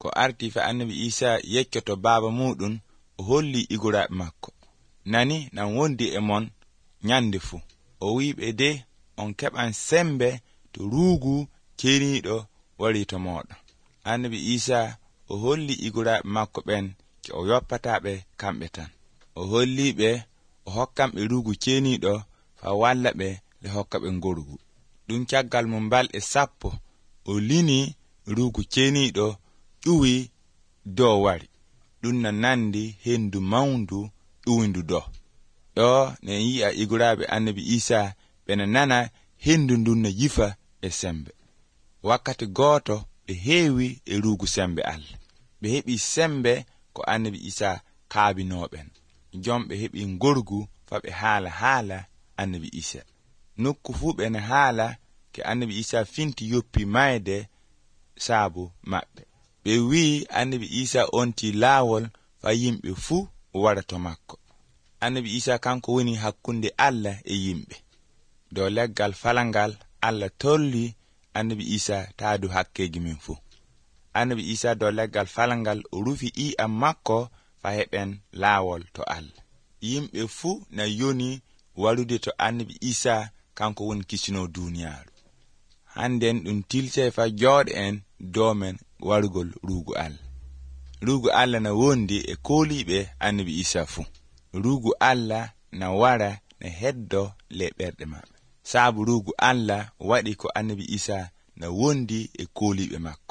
ko arti fa annabi Isa yeccoto baba mudun o holli igoraaɓe makko. Nani nan wondi e mon nyande fu. O wiiɓe de on keɓan sembe to ruugu ceniiɗo wari to moɗon. Annabi Isa o holli igoraaɓe makko ɓen ke o yoppataɓe kamɓe tan. O holliɓe o hokkamɓe ruugu ceniiɗo fa walla ɓe le hokkaɓe ngorgu. Ɗum caggal mum balɗe 10 o lini ruugu ceniiɗo ƴuwi dow wari. Ɗum na nandi hendu mawndu ƴuwindu dow. Ɗo ne yi'a igoraaɓe annabi Isa ɓena nana hendu ndun na yifa e sembe. Wakkati gooto ɓe heewi e ruugu sembe Allah. Ɓe heɓi sembe ko annabi Isa kaabinoɓen. Jom ɓe heɓi ngorgu fa ɓe haala annabi Isa. Nokku fu ɓe na haala ke annabi Isa finti yoppi mayde saabu maɓɓe. Ɓe wi annabi Isa onti laawol fa yimɓe fu wara to makko. Annabi Isa kanko woni hakkunde Allah e yimɓe. Do leggal falangal Allah tolli annabi Isa taadu hakkeji min fu. Annabi Isa do leggal falangal o rufi i'am makko fa heɓen laawol to Allah. Yimɓe fu na yoni warude to annabi Isa kanko woni kisino duniyaaru. Handen ɗum tilse fa jooɗe en domen warugol ruugu Allah. Ruugu Allah na wondi e kooliɓe annabi Isa fu. Ruugu Allah na wara na heddo le ɓerɗe maɓɓe. Saabu ruugu Allah waɗi ko annabi Isa na wondi e kooliɓe makko.